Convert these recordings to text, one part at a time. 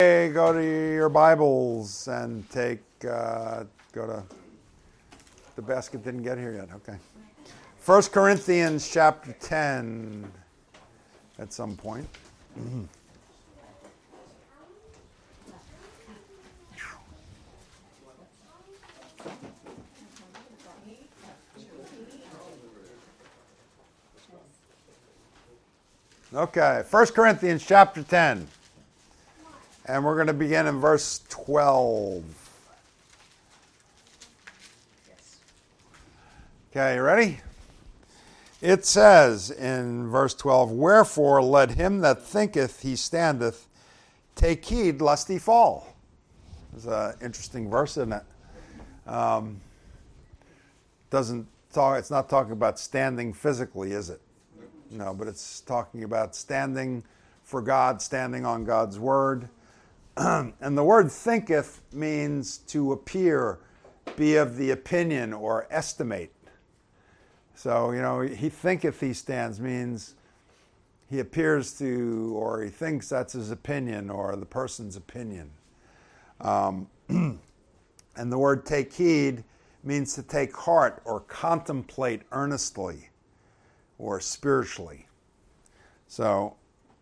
Hey, go to your Bibles and go to the basket. Didn't get here yet. Okay. 1 Corinthians chapter 10 at some point. Okay, 1 Corinthians chapter 10. And we're going to begin in verse 12. Okay, you ready? It says in verse 12, "Wherefore let him that thinketh he standeth take heed lest he fall." It's an interesting verse, isn't it? It's not talking about standing physically, is it? No, but it's talking about standing for God, standing on God's word. And the word thinketh means to appear, be of the opinion, or estimate. So, he thinketh he stands means he appears to, or he thinks that's his opinion, or the person's opinion. And the word take heed means to take heart or contemplate earnestly or spiritually. So,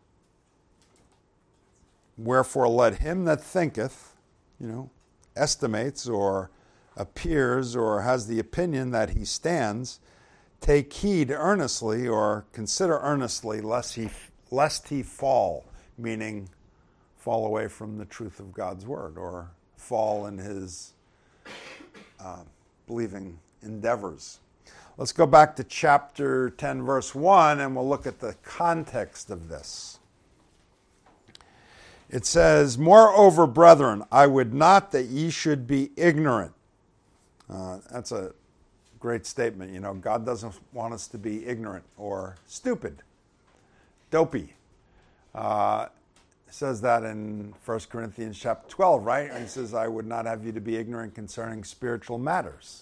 wherefore let him that thinketh, estimates or appears or has the opinion that he stands, take heed earnestly or consider earnestly lest he fall, meaning fall away from the truth of God's word or fall in his believing endeavors. Let's go back to chapter 10, verse 1, and we'll look at the context of this. It says, "Moreover, brethren, I would not that ye should be ignorant." That's a great statement. God doesn't want us to be ignorant or stupid, dopey. It says that in 1 Corinthians chapter 12, right? And he says, "I would not have you to be ignorant concerning spiritual matters."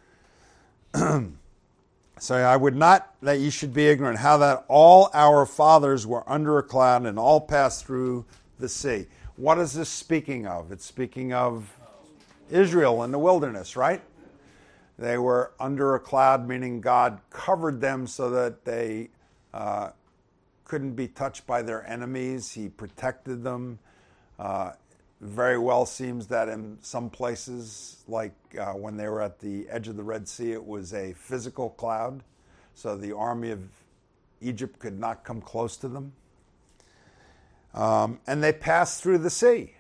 So I would not that ye should be ignorant, how that all our fathers were under a cloud and all passed through the sea. What is this speaking of? It's speaking of Israel in the wilderness, right? They were under a cloud, meaning God covered them so that they couldn't be touched by their enemies. He protected them. Very well seems that in some places, like when they were at the edge of the Red Sea, it was a physical cloud, so the army of Egypt could not come close to them. And they passed through the sea.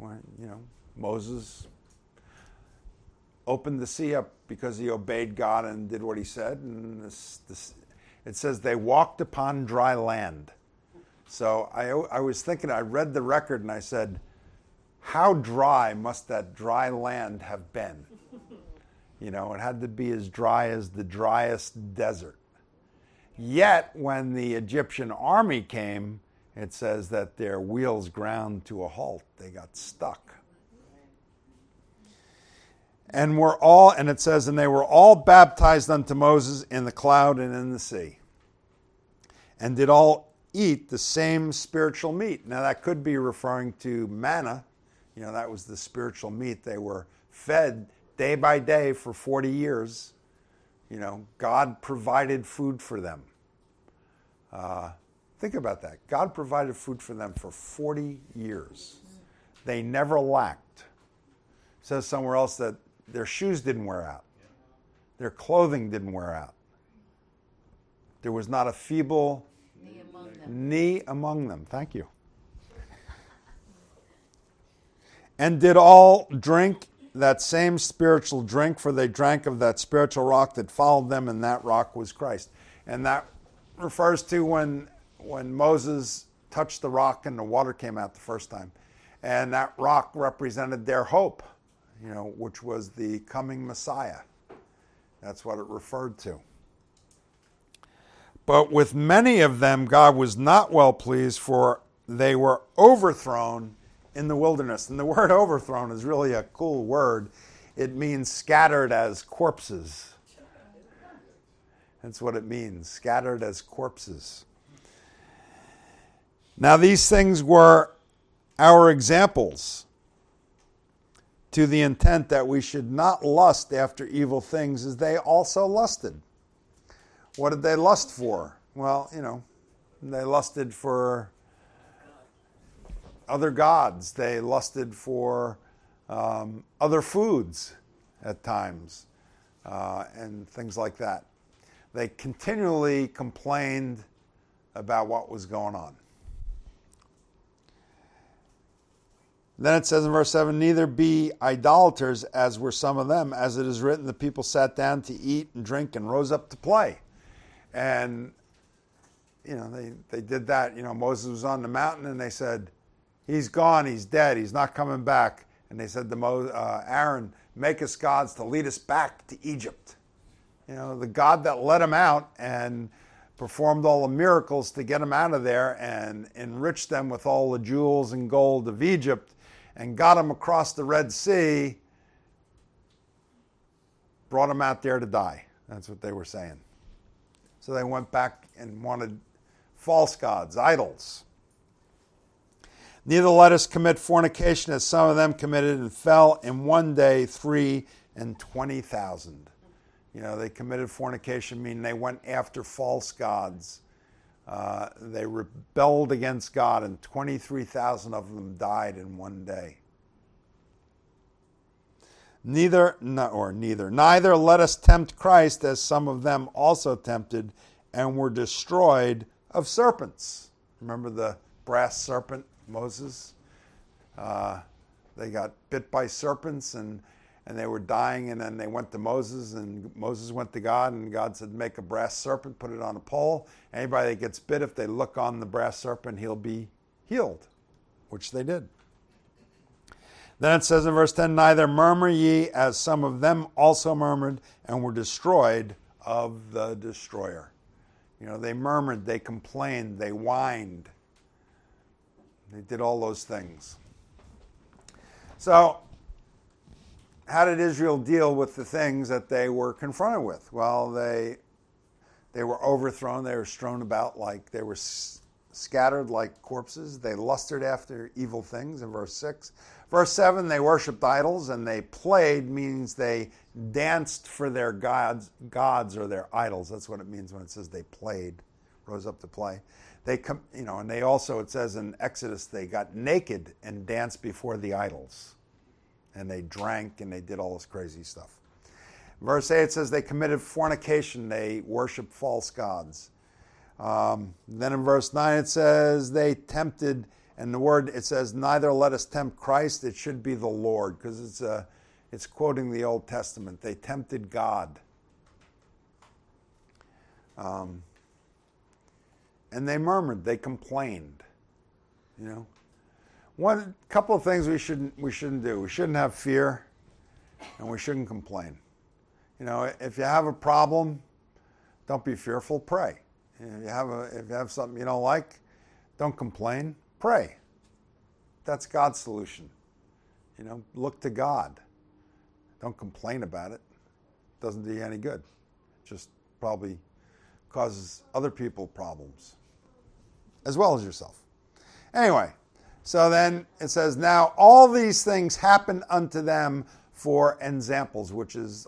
Moses opened the sea up because he obeyed God and did what he said. And it says they walked upon dry land. So I was thinking, I read the record and I said, how dry must that dry land have been? It had to be as dry as the driest desert. Yet when the Egyptian army came, it says that their wheels ground to a halt. They got stuck. And it says, and they were all baptized unto Moses in the cloud and in the sea. And did all eat the same spiritual meat. Now that could be referring to manna. That was the spiritual meat. They were fed day by day for 40 years. God provided food for them. Think about that. God provided food for them for 40 years. They never lacked. It says somewhere else that their shoes didn't wear out. Their clothing didn't wear out. There was not a feeble knee among them. Thank you. And did all drink that same spiritual drink, for they drank of that spiritual rock that followed them, and that rock was Christ. And that refers to when Moses touched the rock and the water came out the first time. And that rock represented their hope, which was the coming Messiah. That's what it referred to. But with many of them God was not well pleased, for they were overthrown in the wilderness. And the word overthrown is really a cool word. It means scattered as corpses. That's what it means, scattered as corpses. Now these things were our examples to the intent that we should not lust after evil things as they also lusted. What did they lust for? Well, they lusted for other gods. They lusted for other foods at times and things like that. They continually complained about what was going on. Then it says in verse 7, neither be idolaters as were some of them, as it is written, the people sat down to eat and drink and rose up to play. And, they did that. Moses was on the mountain and they said, he's gone, he's dead, he's not coming back. And they said to Aaron, make us gods to lead us back to Egypt. The God that led them out and performed all the miracles to get them out of there and enriched them with all the jewels and gold of Egypt and got them across the Red Sea, brought them out there to die. That's what they were saying. So they went back and wanted false gods, idols. Neither let us commit fornication as some of them committed and fell in one day 320,000. They committed fornication, meaning they went after false gods. They rebelled against God, and 23,000 of them died in one day. Neither let us tempt Christ as some of them also tempted and were destroyed of serpents. Remember the brass serpent, Moses? They got bit by serpents and they were dying, and then they went to Moses, and Moses went to God, and God said, make a brass serpent, put it on a pole. Anybody that gets bit, if they look on the brass serpent, he'll be healed, which they did. Then it says in verse 10, neither murmur ye as some of them also murmured and were destroyed of the destroyer. They murmured, they complained, they whined. They did all those things. So, how did Israel deal with the things that they were confronted with? Well, they were overthrown. They were strewn about like they were scattered like corpses. They lusted after evil things in verse 6. Verse 7, they worshipped idols, and they played means they danced for their gods or their idols. That's what it means when it says they played, rose up to play. And they also, it says in Exodus, they got naked and danced before the idols. And they drank and they did all this crazy stuff. Verse 8 says they committed fornication. They worshiped false gods. Then in verse 9 it says they tempted, and the word, it says, neither let us tempt Christ. It should be the Lord, because it's quoting the Old Testament. They tempted God. And they murmured. They complained. One couple of things we shouldn't do. We shouldn't have fear, and we shouldn't complain. If you have a problem, don't be fearful. Pray. If you have something you don't like, don't complain. Pray. That's God's solution. Look to God. Don't complain about it. It doesn't do you any good. It just probably causes other people problems, as well as yourself. Anyway. So then it says, now all these things happened unto them for ensamples, which is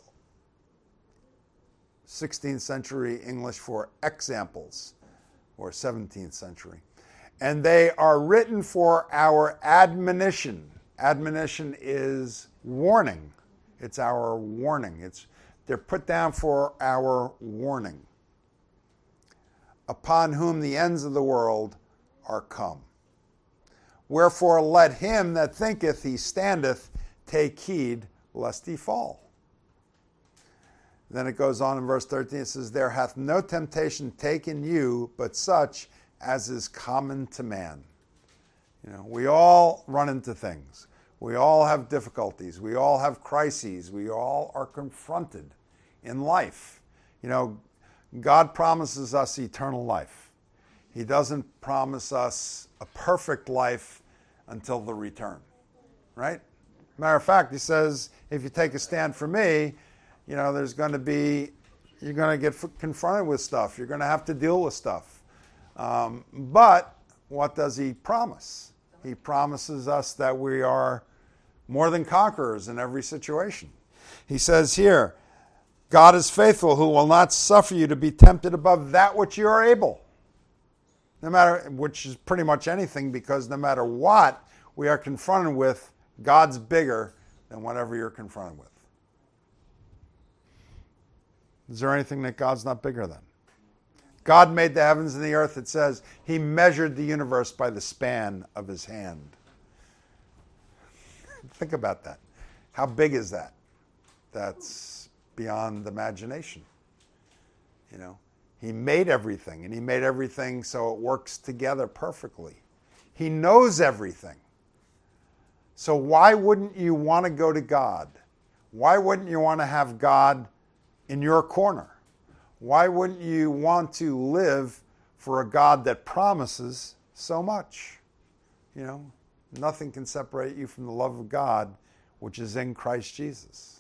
16th century English for examples, or 17th century. And they are written for our admonition. Admonition is warning. It's our warning. They're put down for our warning. Upon whom the ends of the world are come. Wherefore let him that thinketh he standeth take heed lest he fall. Then it goes on in verse 13, it says, there hath no temptation taken you, but such as is common to man. We all run into things. We all have difficulties. We all have crises. We all are confronted in life. God promises us eternal life. He doesn't promise us a perfect life until the return, right? Matter of fact, he says, if you take a stand for me, you're going to get confronted with stuff. You're going to have to deal with stuff. But what does he promise? He promises us that we are more than conquerors in every situation. He says here, God is faithful, who will not suffer you to be tempted above that which you are able. No matter, which is pretty much anything, because no matter what we are confronted with, God's bigger than whatever you're confronted with. Is there anything that God's not bigger than? God made the heavens and the earth. It says he measured the universe by the span of his hand. Think about that. How big is that? That's beyond imagination. You know, he made everything, and he made everything so it works together perfectly. He knows everything. So why wouldn't you want to go to God? Why wouldn't you want to have God in your corner? Why wouldn't you want to live for a God that promises so much? You know, nothing can separate you from the love of God, which is in Christ Jesus.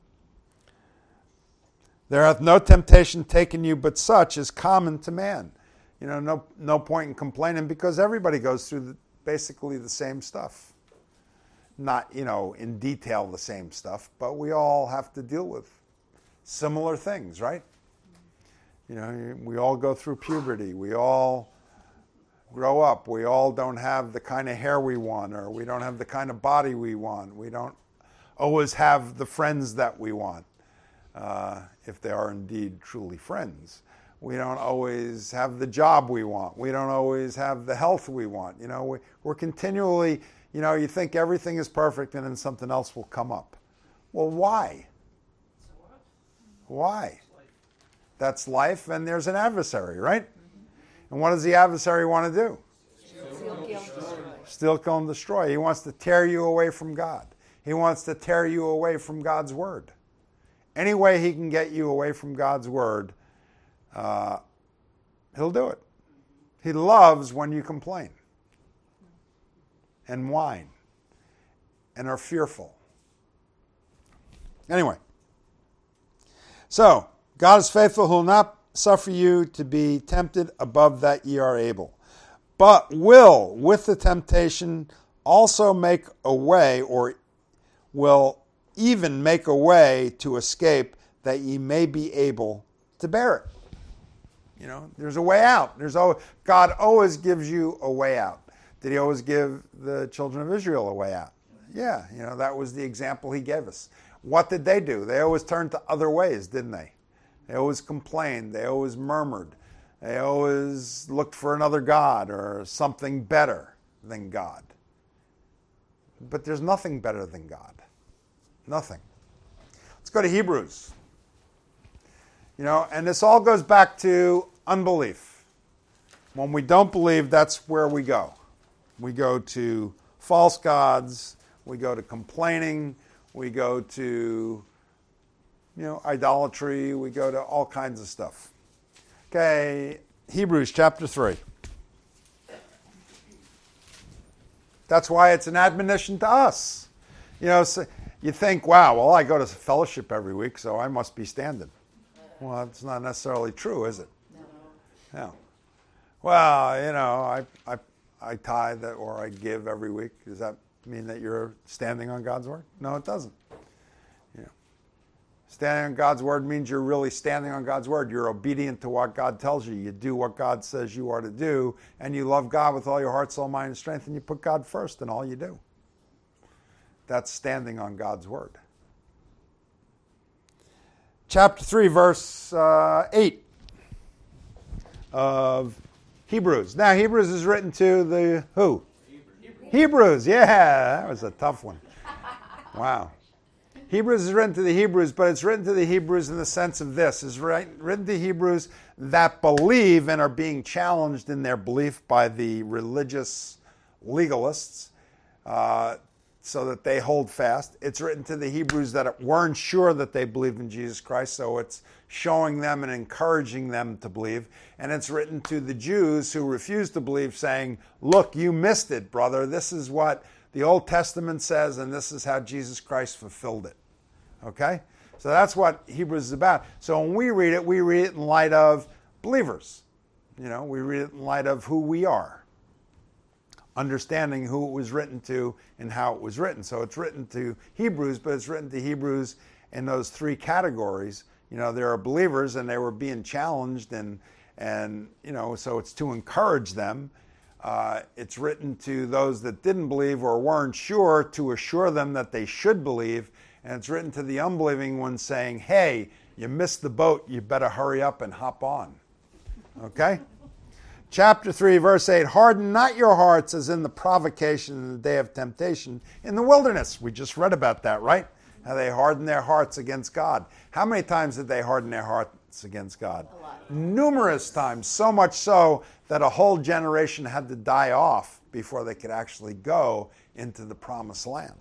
There hath no temptation taken you but such as common to man. You know, no point in complaining, because everybody goes through basically the same stuff. Not, you know, in detail the same stuff, but we all have to deal with similar things, right? You know, we all go through puberty. We all grow up. We all don't have the kind of hair we want, or we don't have the kind of body we want. We don't always have the friends that we want, if they are indeed truly friends. We don't always have the job we want. We don't always have the health we want. You know, we're continually, you know, you think everything is perfect and then something else will come up. Well, why? Why? That's life, and there's an adversary, right? And what does the adversary want to do? Steal, kill, and destroy. He wants to tear you away from God. He wants to tear you away from God's word. Any way he can get you away from God's word, he'll do it. He loves when you complain and whine and are fearful. Anyway, so God is faithful, who will not suffer you to be tempted above that ye are able, but will, with the temptation, also make a way, or will even make a way to escape, that ye may be able to bear it. You know, there's a way out. God always gives you a way out. Did he always give the children of Israel a way out? Yeah, you know, that was the example he gave us. What did they do? They always turned to other ways, didn't they? They always complained. They always murmured. They always looked for another God or something better than God. But there's nothing better than God. Nothing. Let's go to Hebrews. You know, and this all goes back to unbelief. When we don't believe, that's where we go. We go to false gods. We go to complaining. We go to, you know, idolatry. We go to all kinds of stuff. Okay, Hebrews chapter 3. That's why it's an admonition to us. You know, so you think, wow, well, I go to fellowship every week, so I must be standing. Well, that's not necessarily true, is it? No. Well, you know, I tithe or I give every week. Does that mean that you're standing on God's word? No, it doesn't. You know, standing on God's word means you're really standing on God's word. You're obedient to what God tells you. You do what God says you are to do, and you love God with all your heart, soul, mind, and strength, and you put God first in all you do. That's standing on God's word. Chapter 3, verse 8 of Hebrews. Now, Hebrews is written to the who? Hebrews. Yeah, that was a tough one. Wow. Hebrews is written to the Hebrews, but it's written to the Hebrews in the sense of this. It's written to Hebrews that believe and are being challenged in their belief by the religious legalists, so that they hold fast. It's written to the Hebrews that weren't sure that they believed in Jesus Christ, so it's showing them and encouraging them to believe. And it's written to the Jews who refused to believe, saying, look, you missed it, brother. This is what the Old Testament says, and this is how Jesus Christ fulfilled it. Okay? So that's what Hebrews is about. So when we read it in light of believers. You know, we read it in light of who we are. understanding who it was written to and how it was written. So it's written to Hebrews, but it's written to Hebrews in those three categories. There are believers and they were being challenged and so it's to encourage them. It's written to those that didn't believe or weren't sure to assure them that they should believe. And it's written to the unbelieving ones saying, hey, you missed the boat, you better hurry up and hop on. Okay? Chapter 3, verse 8, harden not your hearts as in the provocation in the day of temptation in the wilderness. We just read about that, right? How they hardened their hearts against God. How many times did they harden their hearts against God? A lot. Numerous times, so much so that a whole generation had to die off before they could actually go into the promised land.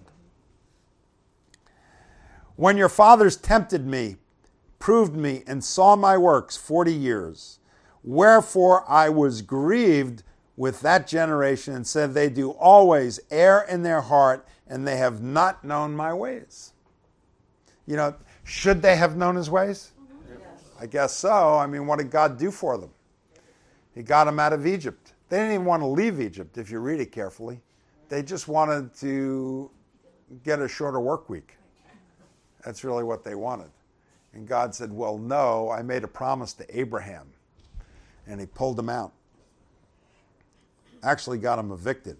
When your fathers tempted me, proved me, and saw my works 40 years, wherefore I was grieved with that generation and said, they do always err in their heart, and they have not known my ways. Should they have known his ways? Yes. I guess so. What did God do for them? He got them out of Egypt. They didn't even want to leave Egypt, if you read it carefully. They just wanted to get a shorter work week. That's really what they wanted. And God said, well, no, I made a promise to Abraham. And he pulled them out. Actually got them evicted.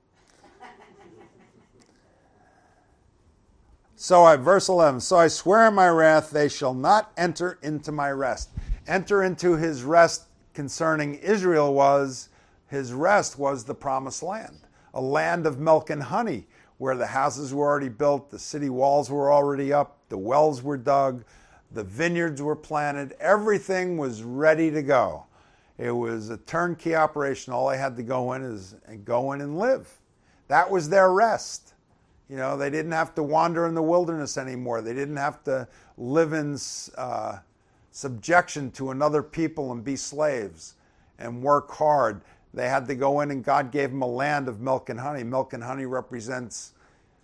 Verse 11, so I swear in my wrath, they shall not enter into my rest. Enter into his rest concerning Israel his rest was the promised land. A land of milk and honey, where the houses were already built, the city walls were already up, the wells were dug, the vineyards were planted, everything was ready to go. It was a turnkey operation. All they had to go in and live. That was their rest. They didn't have to wander in the wilderness anymore. They didn't have to live in subjection to another people and be slaves and work hard. They had to go in and God gave them a land of milk and honey. Milk and honey represents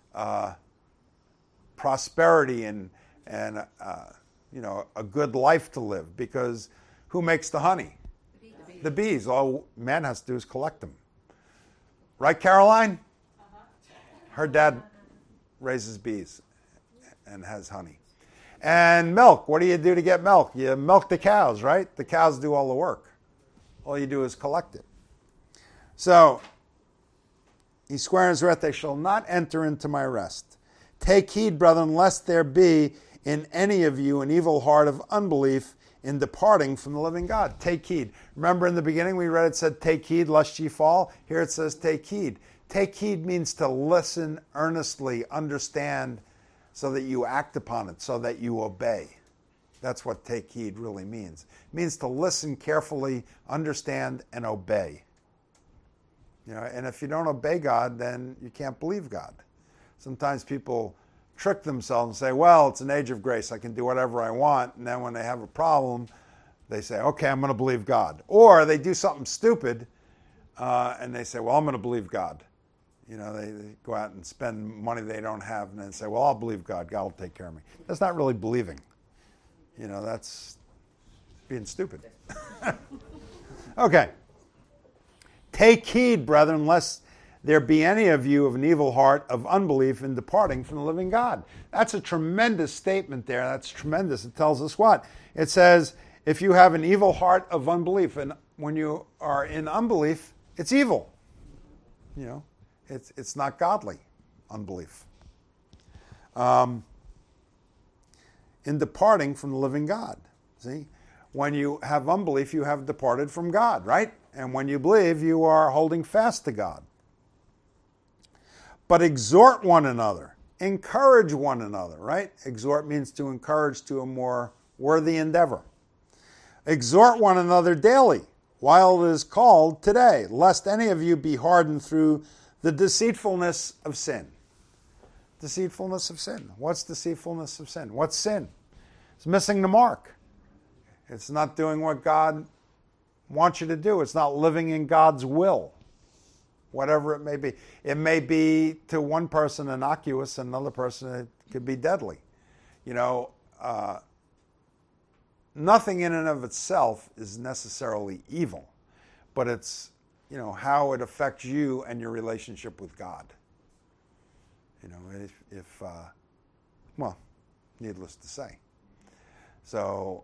prosperity and a good life to live, because who makes the honey? The bees. All man has to do is collect them. Right, Caroline? Her dad raises bees and has honey. And milk. What do you do to get milk? You milk the cows, right? The cows do all the work. All you do is collect it. So, he swears in his wrath, they shall not enter into my rest. Take heed, brethren, lest there be in any of you an evil heart of unbelief in departing from the living God. Take heed. Remember in the beginning we read it said, take heed lest ye fall. Here it says, take heed. Take heed means to listen earnestly, understand, so that you act upon it, so that you obey. That's what take heed really means. It means to listen carefully, understand, and obey. And if you don't obey God, then you can't believe God. Sometimes people trick themselves and say, well, it's an age of grace. I can do whatever I want. And then when they have a problem, they say, okay, I'm going to believe God. Or they do something stupid and they say, well, I'm going to believe God. They go out and spend money they don't have and then say, well, I'll believe God. God will take care of me. That's not really believing. That's being stupid. Okay. Take heed, brethren, lest there be any of you of an evil heart of unbelief in departing from the living God. That's a tremendous statement there. That's tremendous. It tells us what? It says, if you have an evil heart of unbelief, and when you are in unbelief, it's evil. It's not godly unbelief. In departing from the living God. See? When you have unbelief, you have departed from God, right? And when you believe, you are holding fast to God. But exhort one another. Encourage one another, right? Exhort means to encourage to a more worthy endeavor. Exhort one another daily, while it is called today, lest any of you be hardened through the deceitfulness of sin. Deceitfulness of sin. What's deceitfulness of sin? What's sin? It's missing the mark. It's not doing what God wants you to do. It's not living in God's will. Whatever it may be. It may be to one person innocuous, and another person it could be deadly. Nothing in and of itself is necessarily evil, but it's how it affects you and your relationship with God. If well, needless to say. So,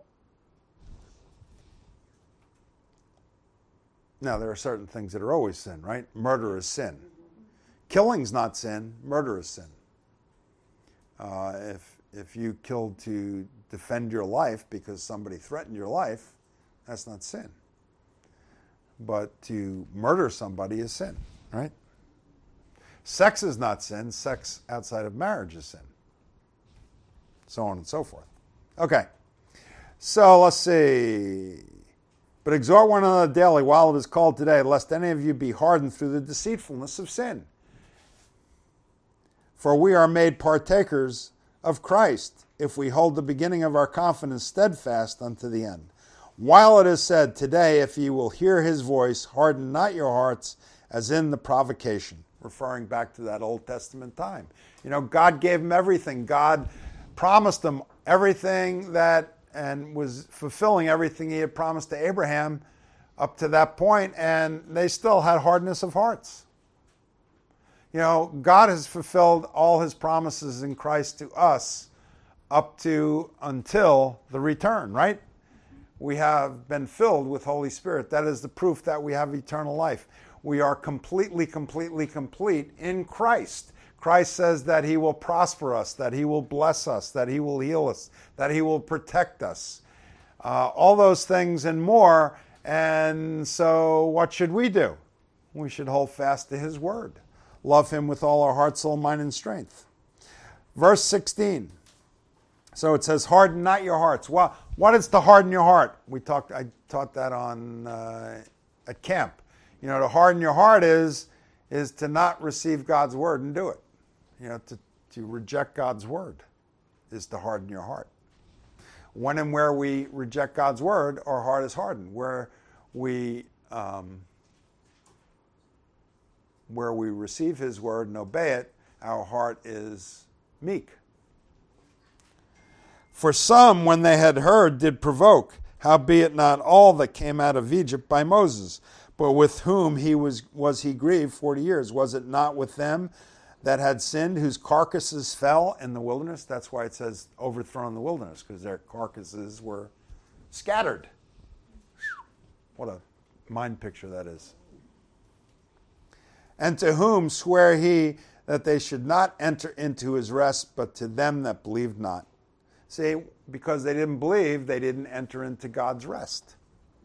now there are certain things that are always sin, right? Murder is sin. Killing's not sin. Murder is sin. If you killed to defend your life because somebody threatened your life, that's not sin. But to murder somebody is sin, right? Sex is not sin. Sex outside of marriage is sin. So on and so forth. Okay. So let's see. But exhort one another daily while it is called today, lest any of you be hardened through the deceitfulness of sin. For we are made partakers of Christ, if we hold the beginning of our confidence steadfast unto the end. While it is said, today, if ye will hear his voice, harden not your hearts as in the provocation. Referring back to that Old Testament time. God gave him everything. God promised him everything and was fulfilling everything he had promised to Abraham up to that point, and they still had hardness of hearts. God has fulfilled all his promises in Christ to us up to until the return, right? We have been filled with Holy Spirit. That is the proof that we have eternal life. We are completely complete in Christ. Christ says that he will prosper us, that he will bless us, that he will heal us, that he will protect us. All those things and more. And so what should we do? We should hold fast to his word. Love him with all our heart, soul, mind, and strength. Verse 16. So it says, harden not your hearts. Well, what is to harden your heart? I taught that on at camp. To harden your heart is to not receive God's word and do it. To reject God's word is to harden your heart. When and where we reject God's word, our heart is hardened. Where we receive his word and obey it, our heart is meek. For some, when they had heard, did provoke, howbeit not all that came out of Egypt by Moses, but with whom was he grieved 40 years. Was it not with them that had sinned, whose carcasses fell in the wilderness? That's why it says overthrown in the wilderness, because their carcasses were scattered. What a mind picture that is. And to whom sware he that they should not enter into his rest, but to them that believed not. See, because they didn't believe, they didn't enter into God's rest.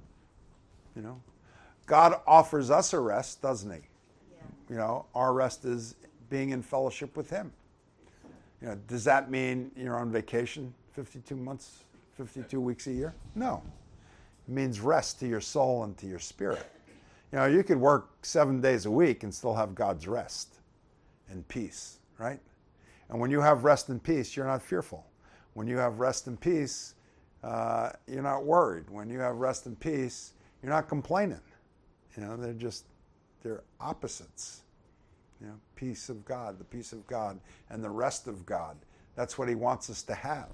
God offers us a rest, doesn't he? Yeah. Our rest is being in fellowship with him. Does that mean you're on vacation 52 months, 52 weeks a year? No. It means rest to your soul and to your spirit. You could work 7 days a week and still have God's rest and peace, right? And when you have rest and peace, you're not fearful. When you have rest and peace, you're not worried. When you have rest and peace, you're not complaining. They're opposites. Peace of God, the peace of God, and the rest of God. That's what he wants us to have.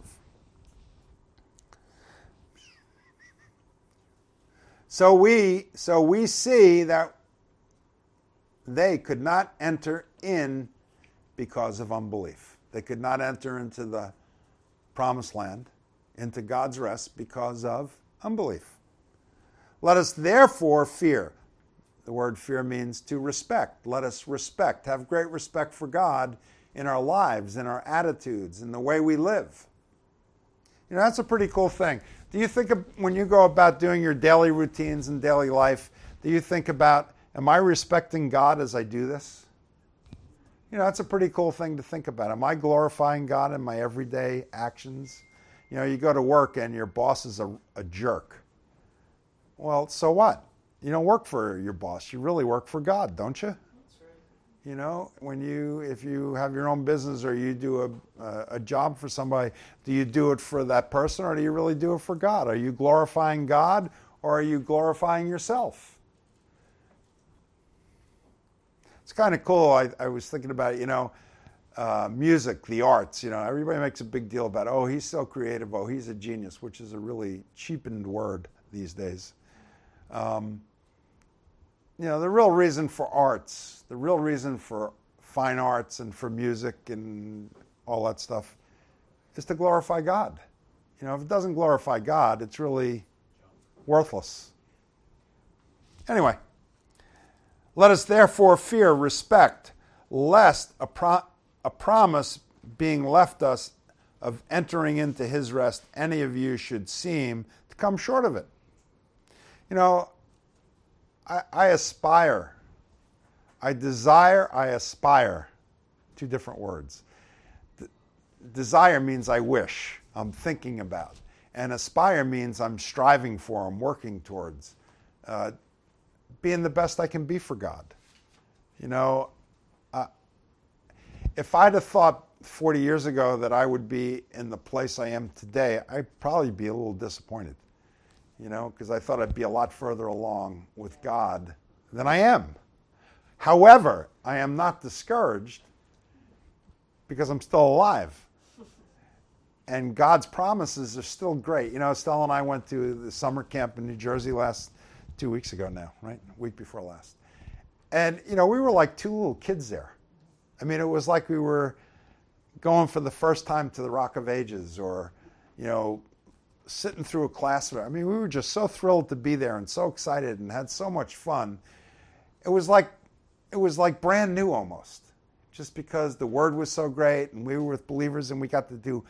So we see that they could not enter in because of unbelief. They could not enter into the promised land, into God's rest, because of unbelief. Let us therefore fear. The word fear means to respect. Let us respect, have great respect for God in our lives, in our attitudes, in the way we live. That's a pretty cool thing. Do you think when you go about doing your daily routines and daily life, do you think about, am I respecting God as I do this? That's a pretty cool thing to think about. Am I glorifying God in my everyday actions? You go to work and your boss is a jerk. Well, so what? You don't work for your boss. You really work for God, don't you? That's right. If you have your own business or you do a job for somebody, do you do it for that person or do you really do it for God? Are you glorifying God or are you glorifying yourself? It's kind of cool. I was thinking about music, the arts. Everybody makes a big deal about, oh, he's so creative. Oh, he's a genius, which is a really cheapened word these days. the real reason for arts, the real reason for fine arts and for music and all that stuff is to glorify God. If it doesn't glorify God, it's really worthless. Anyway, let us therefore fear, respect, lest a promise being left us of entering into his rest, any of you should seem to come short of it. I aspire. I desire, I aspire. Two different words. Desire means I wish, I'm thinking about. And aspire means I'm striving for, I'm working towards. Being the best I can be for God. If I'd have thought 40 years ago that I would be in the place I am today, I'd probably be a little disappointed. Because I thought I'd be a lot further along with God than I am. However, I am not discouraged because I'm still alive. And God's promises are still great. Stella and I went to the summer camp in New Jersey 2 weeks ago now, right? A week before last. And, we were like two little kids there. I mean, it was like we were going for the first time to the Rock of Ages or, sitting through a class. I mean, we were just so thrilled to be there and so excited and had so much fun. It was like brand new almost, just because the word was so great and we were with believers and we got to do,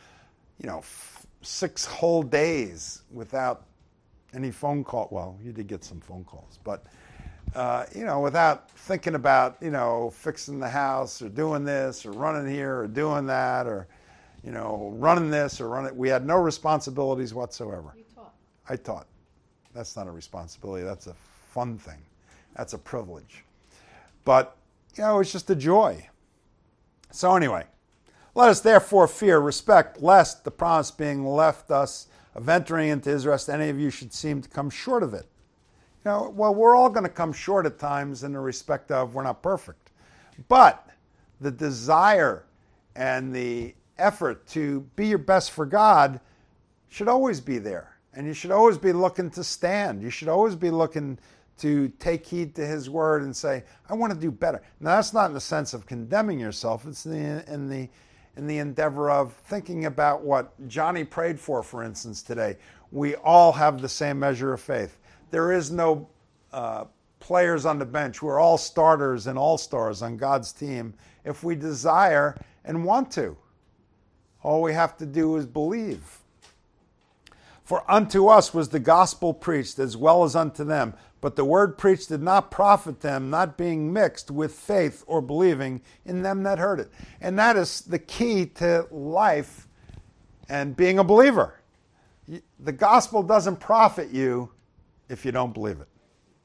6 whole days without any phone call. Well, you did get some phone calls, but, without thinking about, fixing the house or doing this or running here or doing that or, running this or running. We had no responsibilities whatsoever. You taught. I taught. That's not a responsibility. That's a fun thing. That's a privilege. But, it's just a joy. So anyway, let us therefore fear, respect, lest the promise being left us of entering into his rest, any of you should seem to come short of it. We're all going to come short at times in the respect of we're not perfect. But the desire and the effort to be your best for God should always be there. And you should always be looking to stand. You should always be looking to take heed to his word and say, I want to do better. Now, that's not in the sense of condemning yourself. It's in the endeavor of thinking about what Johnny prayed for instance, today. We all have the same measure of faith. There is no players on the bench. We're all starters and all-stars on God's team if we desire and want to. All we have to do is believe. For unto us was the gospel preached as well as unto them, but the word preached did not profit them, not being mixed with faith or believing in them that heard it. And that is the key to life and being a believer. The gospel doesn't profit you if you don't believe it.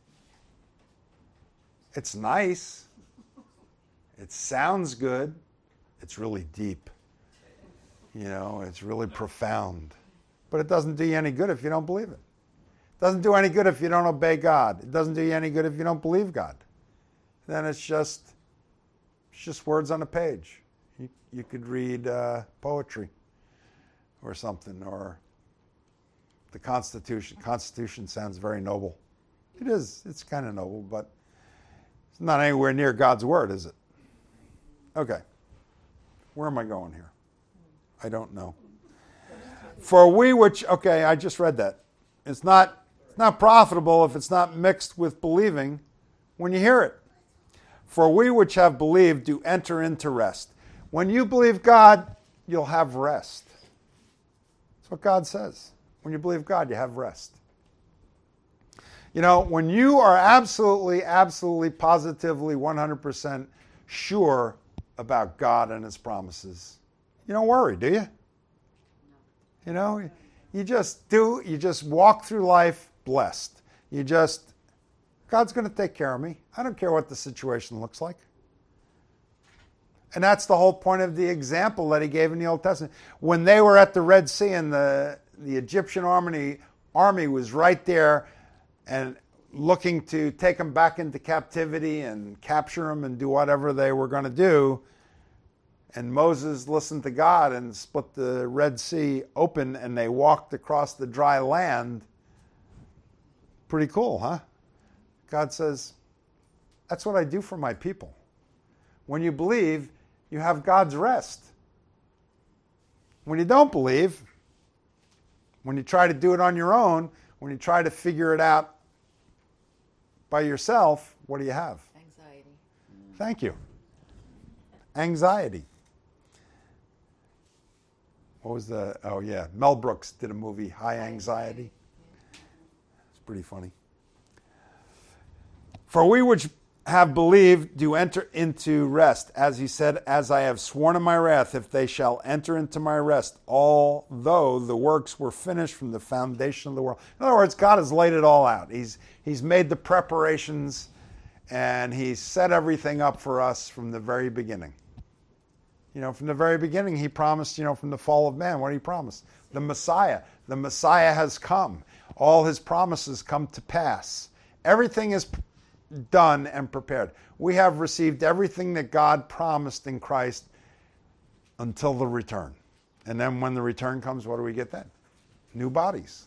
It's nice. It sounds good. It's really deep. It's really profound. But it doesn't do you any good if you don't believe it. It doesn't do any good if you don't obey God. It doesn't do you any good if you don't believe God. Then it's just words on a page. You could read poetry or something, or the Constitution. Constitution sounds very noble. It is. It's kind of noble, but it's not anywhere near God's word, is it? Okay. Where am I going here? I don't know. For we which, okay, I just read that. It's not profitable if it's not mixed with believing when you hear it. For we which have believed do enter into rest. When you believe God, you'll have rest. That's what God says. When you believe God, you have rest. When you are absolutely, positively, 100% sure about God and his promises, you don't worry, do you? You just walk through life blessed. God's going to take care of me. I don't care what the situation looks like. And that's the whole point of the example that he gave in the Old Testament. When they were at the Red Sea and the Egyptian army was right there and looking to take them back into captivity and capture them and do whatever they were going to do, and Moses listened to God and split the Red Sea open and they walked across the dry land. Pretty cool, huh? God says, That's what I do for my people. When you believe, you have God's rest. When you don't believe, when you try to do it on your own, when you try to figure it out by yourself, what do you have? Anxiety. Thank you. Anxiety. What was Mel Brooks did a movie, High Anxiety. It's pretty funny. For we which have believed do enter into rest, as he said, as I have sworn in my wrath, if they shall enter into my rest, although the works were finished from the foundation of the world. In other words, God has laid it all out. He's made the preparations, and he's set everything up for us from the very beginning. From the very beginning, he promised, from the fall of man, what did he promise? The Messiah. The Messiah has come. All his promises come to pass. Everything is done and prepared. We have received everything that God promised in Christ until the return. And then when the return comes, what do we get then? New bodies,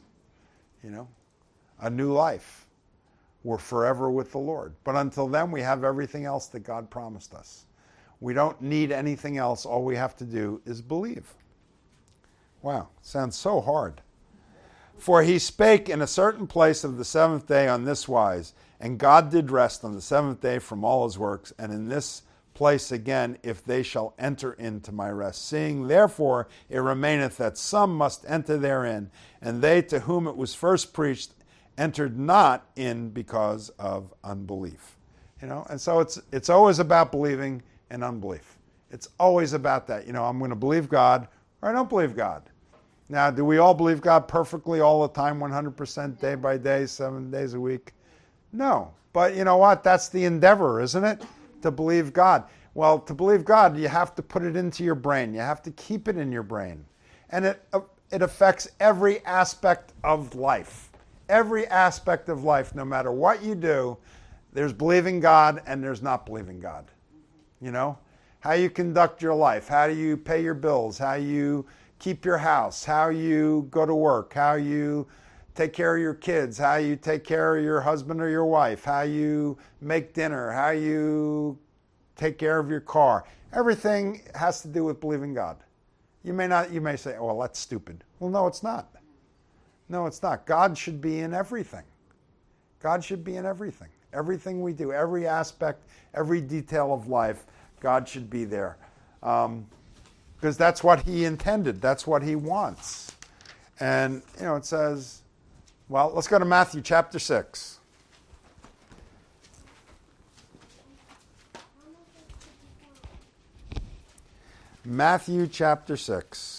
a new life. We're forever with the Lord. But until then, we have everything else that God promised us. We don't need anything else. All we have to do is believe. Wow, sounds so hard. For he spake in a certain place of the seventh day on this wise, and God did rest on the seventh day from all his works, and in this place again, if they shall enter into my rest. Seeing therefore it remaineth that some must enter therein, and they to whom it was first preached entered not in because of unbelief. And so it's always about believing and unbelief. It's always about that. I'm going to believe God or I don't believe God. Now, do we all believe God perfectly all the time, 100%, day by day, 7 days a week? No. But you know what? That's the endeavor, isn't it? To believe God. Well, to believe God, you have to put it into your brain. You have to keep it in your brain. And it affects every aspect of life. Every aspect of life, no matter what you do, there's believing God and there's not believing God. How you conduct your life, how do you pay your bills, how you keep your house, how you go to work, how you take care of your kids, how you take care of your husband or your wife, how you make dinner, how you take care of your car. Everything has to do with believing God. You may say, oh, well, that's stupid. Well, no, it's not. No, it's not. God should be in everything. God should be in everything. Everything we do, every aspect, every detail of life, God should be there. Because that's what he intended. That's what he wants. And, it says, well, let's go to Matthew chapter 6. Matthew chapter 6.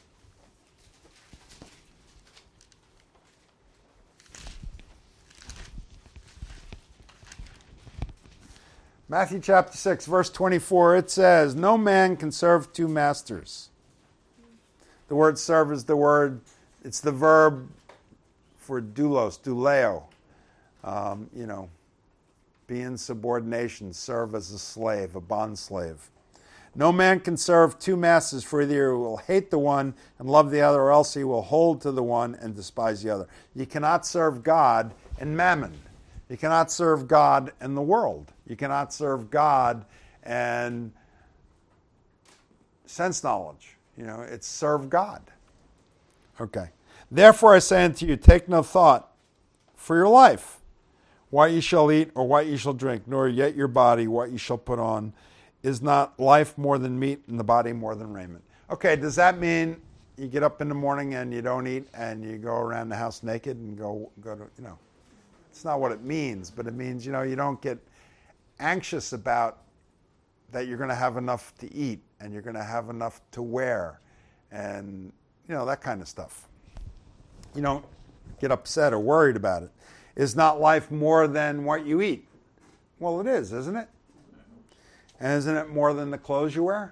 Matthew chapter 6, verse 24, it says, no man can serve two masters. The word serve is it's the verb for doulos, douleo. Be in subordination, serve as a slave, a bond slave. No man can serve two masters, for either he will hate the one and love the other, or else he will hold to the one and despise the other. You cannot serve God and mammon. You cannot serve God and the world. You cannot serve God and sense knowledge. It's serve God. Okay. Therefore I say unto you, take no thought for your life, what ye shall eat or what ye shall drink, nor yet your body what ye shall put on. Is not life more than meat and the body more than raiment? Okay, does that mean you get up in the morning and you don't eat and you go around the house naked and go to, It's not what it means, but it means, you don't get anxious about that you're going to have enough to eat and you're going to have enough to wear and, that kind of stuff. You don't get upset or worried about it. Is not life more than what you eat? Well, it is, isn't it? And isn't it more than the clothes you wear?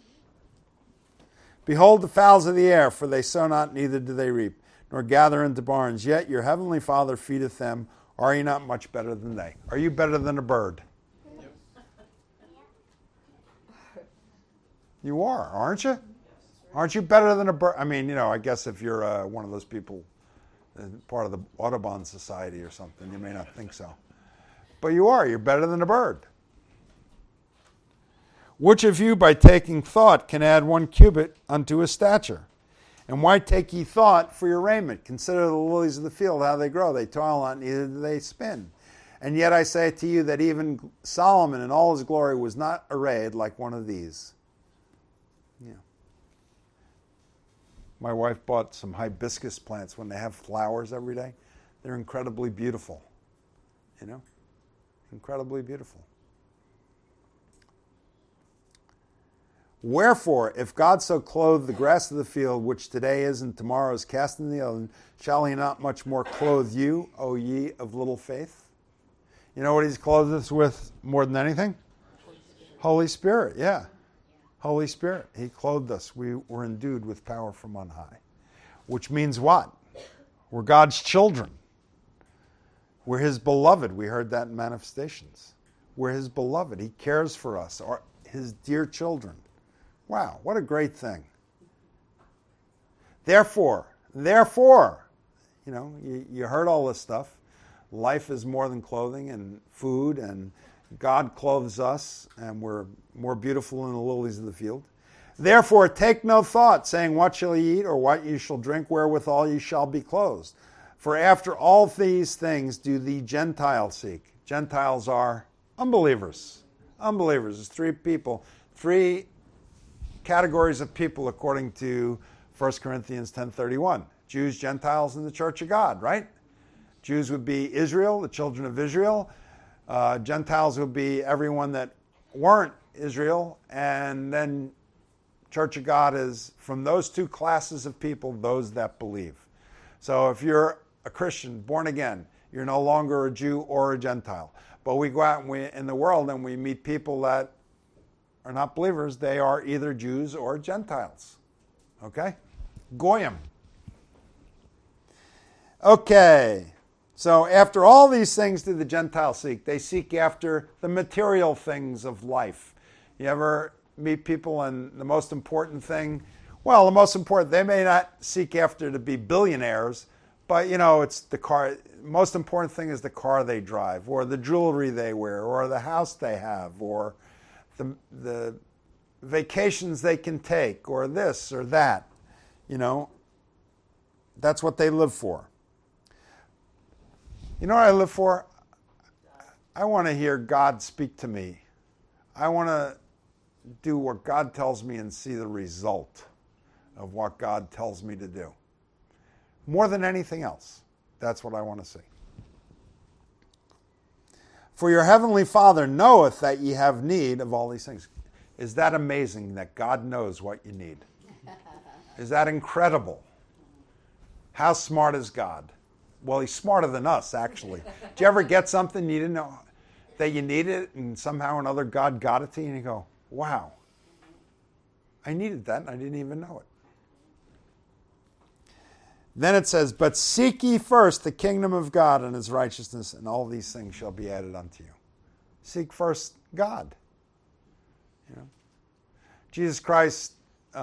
Behold the fowls of the air, for they sow not, neither do they reap, nor gather into barns. Yet your heavenly Father feedeth them. Are you not much better than they? Are you better than a bird? Yep. You are, aren't you? Aren't you better than a bird? I mean, I guess if you're one of those people, part of the Audubon Society or something, you may not think so. But you are. You're better than a bird. Which of you, by taking thought, can add 1 cubit unto his stature? And why take ye thought for your raiment? Consider the lilies of the field, how they grow. They toil not, neither do they spin. And yet I say to you that even Solomon in all his glory was not arrayed like one of these. Yeah. My wife bought some hibiscus plants when they have flowers every day. They're incredibly beautiful. You know? Incredibly beautiful. Wherefore, if God so clothe the grass of the field, which today is and tomorrow is cast in the oven, shall he not much more clothe you, O ye of little faith? You know what he's clothed us with more than anything? Holy Spirit, yeah. Holy Spirit. He clothed us. We were endued with power from on high. Which means what? We're God's children. We're his beloved. We heard that in Manifestations. We're his beloved. He cares for us, his dear children. Wow, what a great thing. Therefore, you know, you heard all this stuff. Life is more than clothing and food, and God clothes us, and we're more beautiful than the lilies of the field. Therefore, take no thought, saying, what shall ye eat, or what ye shall drink, wherewithal ye shall be clothed. For after all these things do the Gentiles seek. Gentiles are unbelievers. Unbelievers. There's 3 people, 3 categories of people according to 1 Corinthians 10:31. Jews, Gentiles, and the Church of God, right? Jews would be Israel, the children of Israel. Gentiles would be everyone that weren't Israel. And then Church of God is from those 2 classes of people, those that believe. So if you're a Christian, born again, you're no longer a Jew or a Gentile. But we go out and in the world and we meet people that are not believers. They are either Jews or Gentiles. Okay? Goyim. Okay. So after all these things do the Gentiles seek. They seek after the material things of life. You ever meet people and the most important thing, well, the most important, they may not seek after to be billionaires, but you know, it's the car. Most important thing is the car they drive, or the jewelry they wear, or the house they have, or the vacations they can take, or this or that. You know, that's what they live for. You know what I live for? I want to hear God speak to me. I want to do what God tells me and see the result of what God tells me to do. More than anything else, that's what I want to see. For your heavenly Father knoweth that ye have need of all these things. Is that amazing that God knows what you need? Is that incredible? How smart is God? Well, he's smarter than us, actually. Did you ever get something you didn't know that you needed, and somehow or another God got it to you, and you go, wow, I needed that, and I didn't even know it. Then it says, but seek ye first the kingdom of God and his righteousness, and all these things shall be added unto you. Seek first God. You know, Jesus Christ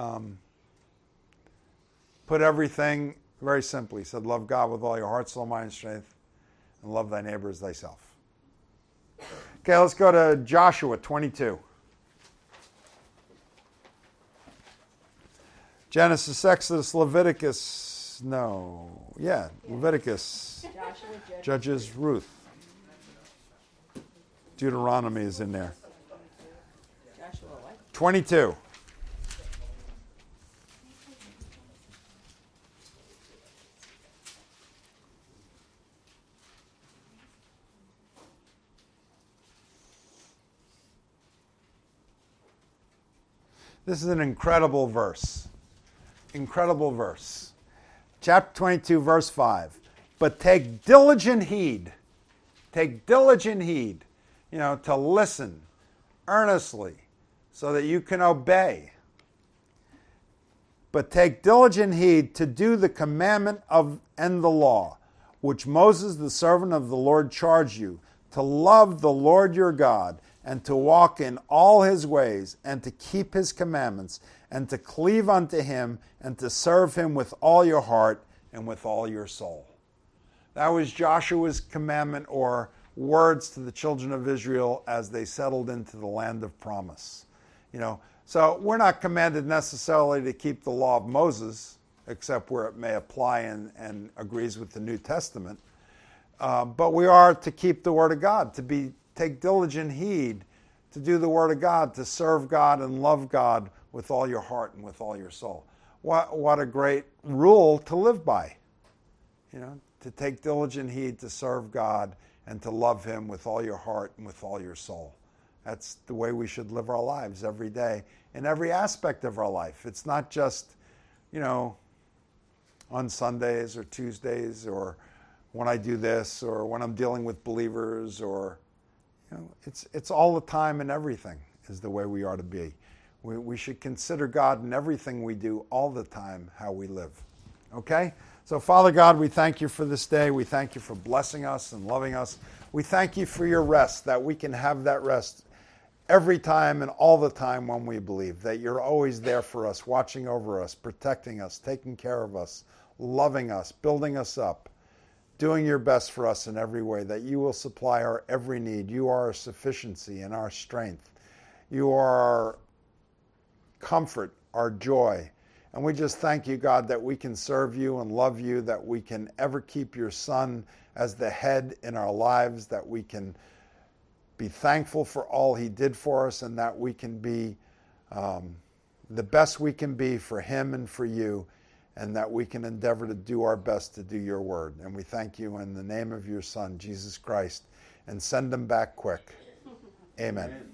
put everything very simply. He said, love God with all your heart, soul, mind, and strength, and love thy neighbor as thyself. Okay, let's go to Joshua 22. Genesis, Exodus, Leviticus, Leviticus, Joshua, Judges, Ruth. Deuteronomy is in there. Joshua what? 22. This is an incredible verse. Incredible verse. Chapter 22, verse 5. But take diligent heed, to listen earnestly so that you can obey. But take diligent heed to do the commandment and the law, which Moses, the servant of the Lord, charged you, to love the Lord your God, and to walk in all his ways, and to keep his commandments, and to cleave unto him, and to serve him with all your heart and with all your soul. That was Joshua's commandment, or words to the children of Israel as they settled into the land of promise. So we're not commanded necessarily to keep the law of Moses, except where it may apply and agrees with the New Testament. But we are to keep the Word of God, to take diligent heed, to do the Word of God, to serve God and love God with all your heart and with all your soul. What a great rule to live by, to take diligent heed to serve God and to love Him with all your heart and with all your soul. That's the way we should live our lives every day, in every aspect of our life. It's not just, on Sundays or Tuesdays or when I do this or when I'm dealing with believers or, it's all the time and everything is the way we are to be. We should consider God in everything we do all the time, how we live. Okay? So, Father God, we thank you for this day. We thank you for blessing us and loving us. We thank you for your rest, that we can have that rest every time and all the time when we believe, that you're always there for us, watching over us, protecting us, taking care of us, loving us, building us up, doing your best for us in every way, that you will supply our every need. You are our sufficiency and our strength. You are our comfort, our joy. And we just thank you, God, that we can serve you and love you, that we can ever keep your Son as the head in our lives, that we can be thankful for all he did for us, and that we can be the best we can be for him and for you, and that we can endeavor to do our best to do your word. And we thank you in the name of your Son, Jesus Christ, and send him back quick. Amen.